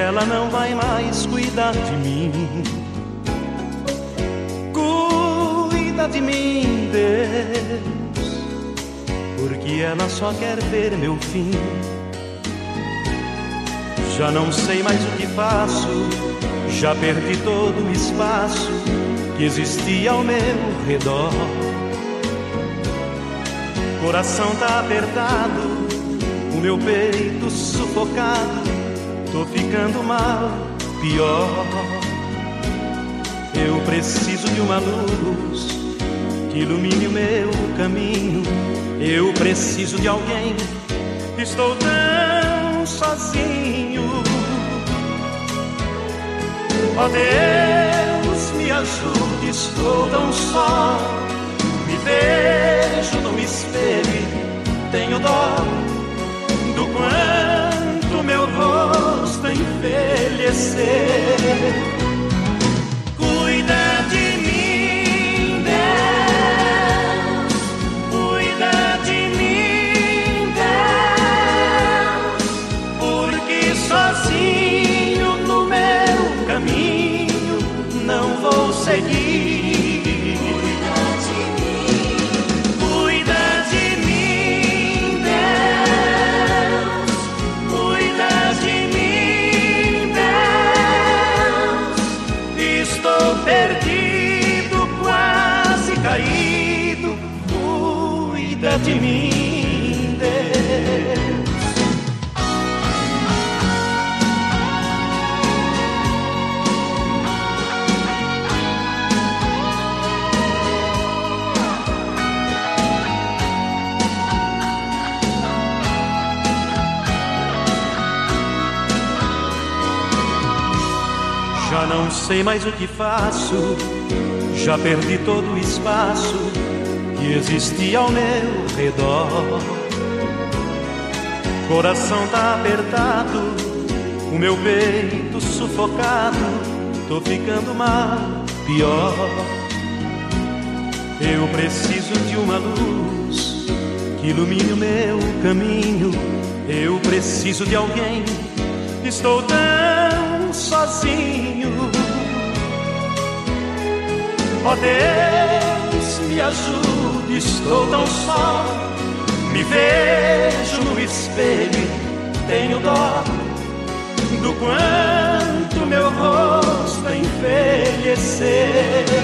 ela não vai mais cuidar de mim. Cuida de mim, Deus, porque ela só quer ver meu fim. Já não sei mais o que faço, já perdi todo o espaço que existia ao meu redor. Coração tá apertado, o meu peito sufocado, tô ficando mal, pior. Eu preciso de uma luz que ilumine o meu caminho. Eu preciso de alguém, estou tão sozinho. Ó Deus, me ajude, estou tão só. Me vejo no espelho e tenho dó do quanto meu rosto envelhecer. Cuida de mim, Deus, cuida de mim, Deus, porque sozinho no meu caminho não vou seguir. Perdido, quase caído, cuida de mim, Deus. Já não sei mais o que faço, já perdi todo o espaço que existia ao meu redor. Coração tá apertado, o meu peito sufocado, tô ficando mal, pior. Eu preciso de uma luz que ilumine o meu caminho. Eu preciso de alguém, estou tão sozinho. Ó Deus, me ajude, estou tão só. Me vejo no espelho, tenho dó do quanto meu rosto envelhecer.